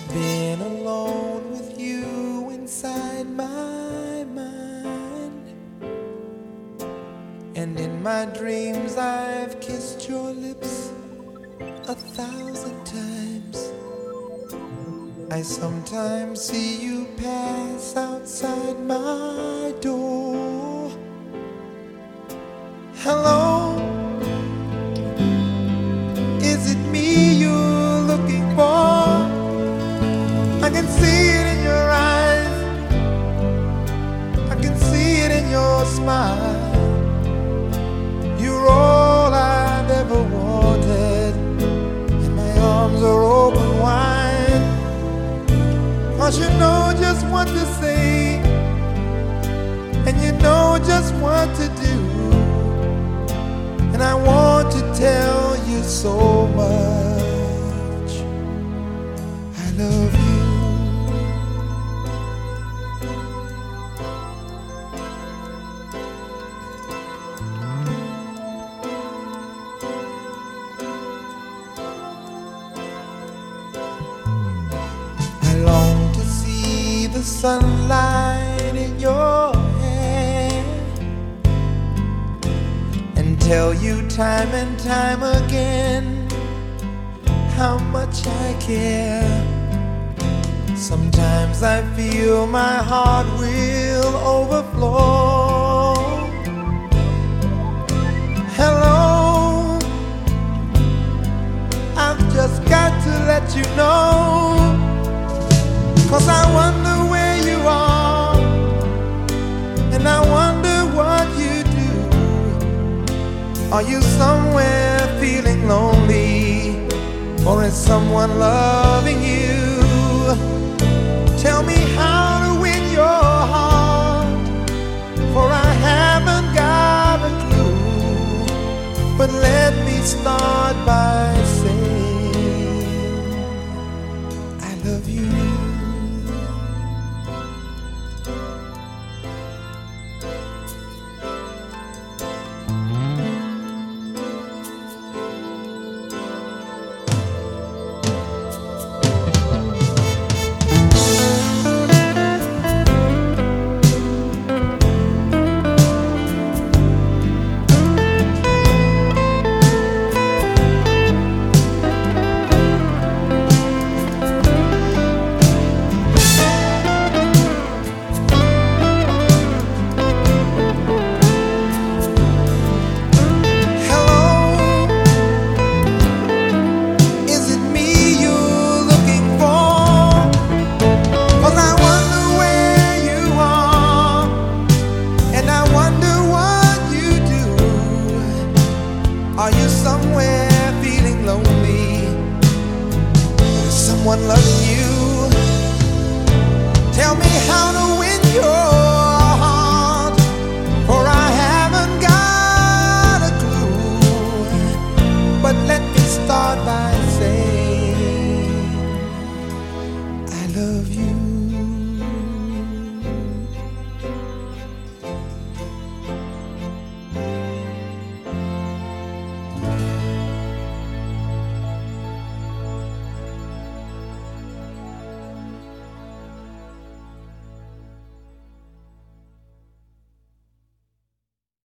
Been alone with you inside my mind, and in my dreams I've kissed your lips 1,000 times. I sometimes see you pass outside my door. Hello, is it me you're looking for? I can see it in your eyes, I can see it in your smile. You're all I've ever wanted, and my arms are open wide. 'Cause you know just what to say, and you know just what to do, and I want to tell you so much. I love you. I long to see the sunlight in your hair and tell you time and time again how much I care. Sometimes I feel my heart will overflow. Hello, I've just got to let you know, 'cause I wonder where you are, and I wonder what you do. Are you somewhere feeling lonely, or is someone loving you? Tell me how to win your heart, for I haven't got a clue. But let me start by saying I love you. Are you somewhere feeling lonely? Is someone loving you? Tell me how to win your heart, for I haven't got a clue. But let me start by saying I love you.